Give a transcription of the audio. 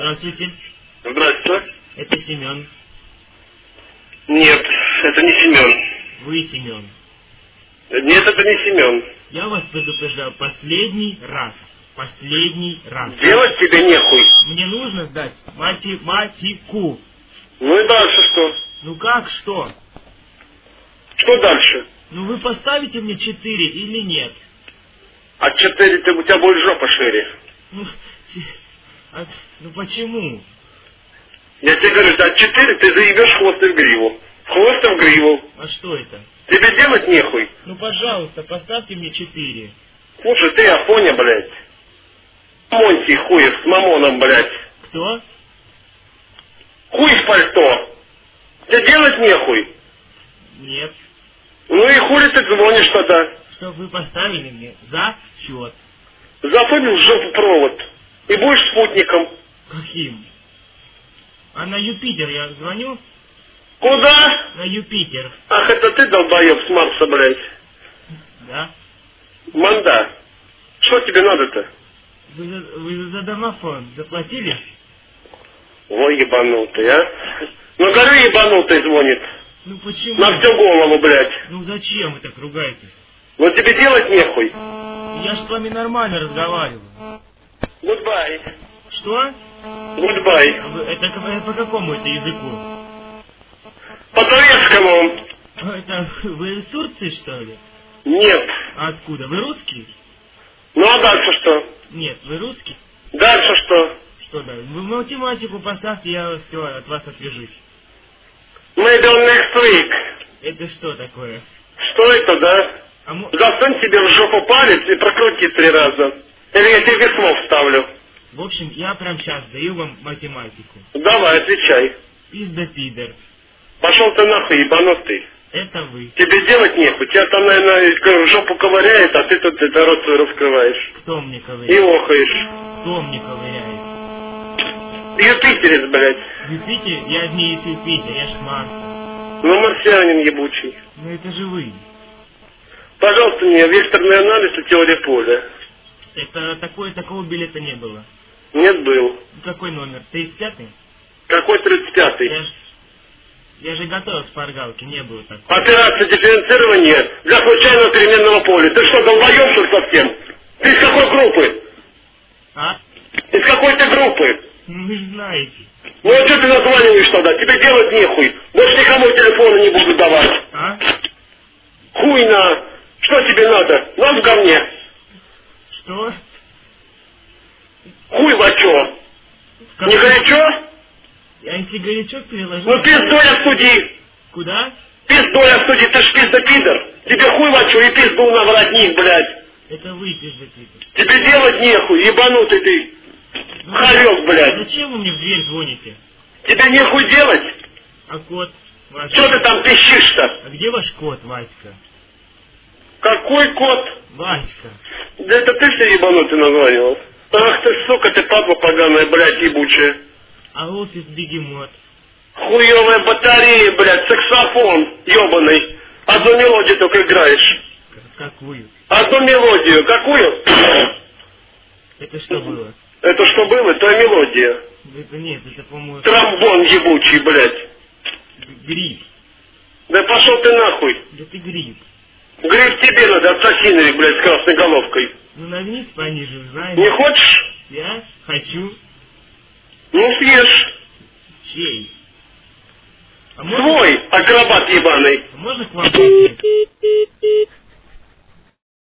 Здравствуйте. Здравствуйте. Это Семен. Нет, это не Семен. Вы Семен. Нет, это не Семен. Я вас предупреждаю последний раз. Последний раз. Делать тебе нехуй. Мне нужно сдать математику. Ну и дальше что? Ну как что? Что дальше? Ну вы поставите мне 4 или нет? От 4 у тебя будет жопа шире. Ну почему? Я тебе говорю, от 4 ты заебешь хвост и в гриву. Хвост и в гриву. А что это? Тебе делать нехуй. Ну пожалуйста, поставьте мне 4. Слушай, ты Афоня, блядь. Монти хуев с мамоном, блядь. Кто? Хуй в пальто. Тебе делать нехуй. Нет. Ну и хули ты звонишь тогда? Что вы поставили мне за счет. Засунул в жопу провод. И будешь спутником. Каким? А на Юпитер я звоню? Куда? На Юпитер. Ах, это ты, долбоеб, с Марса, блядь. Да? Манда. Что тебе надо-то? Вы за домофон заплатили? Ой, ебанутый, а? Ну, говорю, ебанутый звонит. Ну почему? На всю голову, блядь. Ну зачем вы так ругаетесь? Вот тебе делать нехуй. Я же с вами нормально разговариваю. Гудбай. Что? Гудбай. Это по какому это языку? По турецкому. Это вы из Турции, что ли? Нет. А откуда? Вы русский? Ну, а дальше что? Нет, вы русский? Дальше что? Что да? Вы математику поставьте, я все от вас отвяжусь. Maybe on next week. Это что такое? Что это, да? Засунь себе в жопу палец и прокрути 3 раза. Или я тебе слов вставлю. В общем, я прямо сейчас даю вам математику. Давай, отвечай. Пизда-пидор. Пошел ты нахуй, ебанутый. Это вы. Тебе делать нехуй. Тебя там, наверное, в жопу ковыряет, а ты тут это рот свой раскрываешь. Кто мне И ковыряет? охаешь. Кто мне ковыряет? Юпитерец, блядь. Юпитер? Я не из Юпитер, я ж Марс. Ну, марсианин ебучий. Ну это же вы. Пожалуйста, мне векторный анализ и теория поля. Это такого билета не было. Нет, был. Какой номер? 35-й? Какой 35-й? Я же готовил шпаргалки, не было такого. Операция дифференцирования для случайного переменного поля. Ты что, долбоёб, что ли, совсем? Ты из какой группы? А? Из какой ты группы? Ну вы же знаете. Ну а что ты названиваешь тогда? Тебе делать нехуй. Больше никому телефона не буду давать. А? Хуй на. Что тебе надо? Нос в говне. Что? Хуй лачо. Не горячо? А если горячок переложу? Ну пиздой остуди. Куда? Пиздой остуди, ты ж пизда-пидор. Тебе хуй лачо и пизду на воротник, блядь. Это вы пизда-пидор. Тебе делать нехуй, ебанутый ты. Хорек, блядь. Зачем вы мне в дверь звоните? Тебе нехуй делать? А кот ваш? Что ты там пищишь-то? А где ваш кот, Васька? Какой кот? Васька. Да это ты все ебанутый названивал. Ах ты, сука, ты падла поганая, блядь, ебучая. А офис бегемот? Хуевая батарея, блядь, саксофон ебаный. Одну мелодию только играешь. Какую? Одну мелодию. Какую? Это что было? Это что было? Твоя мелодия. Это нет, это, по-моему... Тромбон ебучий, блядь. Гриб. Да пошел ты нахуй. Да ты гриб. Гриб тебе надо, ассасиновик, блядь, с красной головкой. Ну нагнись пониже, знаешь. Не хочешь? Я хочу. Ну съешь. Чей? А Свой, акробат ебаный. можно к вам пойти?